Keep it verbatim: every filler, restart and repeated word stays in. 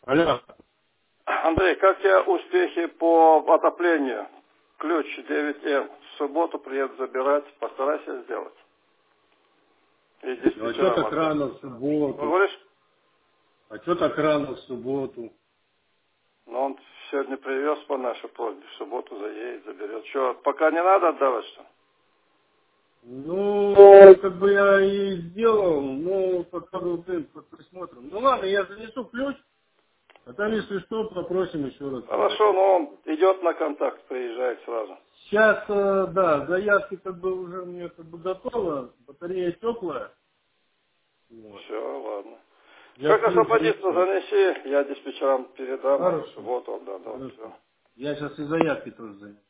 Алло. Андрей, как тебе успехи по отоплению? Ключ девять М. В субботу приеду забирать. Постарайся сделать. И Ну, а что диспетчерам так отдать. рано в Ну, субботу? говоришь, А что так рано в субботу? ну он сегодня привез по нашей просьбе. В субботу заедет, заберет. Что, пока не надо отдавать, что? Ну, как бы я и сделал, ну, под, под, под, под присмотром. Ну ладно, я занесу ключ, а там, если что, попросим еще раз Хорошо, заехать. но он идет на контакт, приезжает сразу. Сейчас, э, да, заявки как бы уже у меня как бы готова, батарея теплая. Вот. Все, ладно. Я Как ключ освободиться, занесу. занеси. Я диспетчерам передам, а в Хорошо, субботу отдадут. Все. хорошо. Я сейчас и заявки тоже занесу.